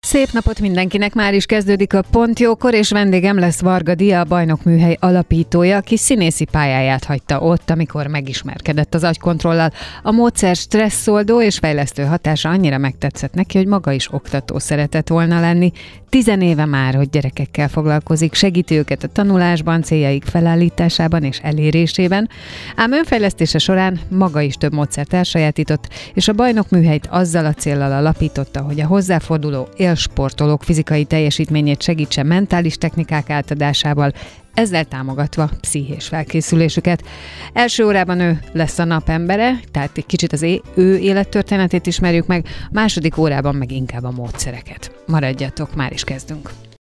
Szép napot mindenkinek, már is kezdődik a Pontjókor, és vendégem lesz Varga Dia, a Bajnokműhely alapítója, aki színészi pályáját hagyta ott, amikor megismerkedett az agykontrollal. A módszer stresszoldó és fejlesztő hatása annyira megtetszett neki, hogy maga is oktató szeretett volna lenni. 10 éve már, hogy gyerekekkel foglalkozik, segíti őket a tanulásban, céljaik felállításában és elérésében, ám önfejlesztése során maga is több módszert elsajátított, és a Bajnokműhelyt azzal a céllal alapította, hogy a hozzáforduló élsportolók fizikai teljesítményét segítse mentális technikák átadásával, ezzel támogatva pszichés felkészülésüket. Első órában ő lesz a napembere, tehát egy kicsit az ő élettörténetét ismerjük meg, második órában meg inkább a módszereket. Maradjatok, már is kezdünk.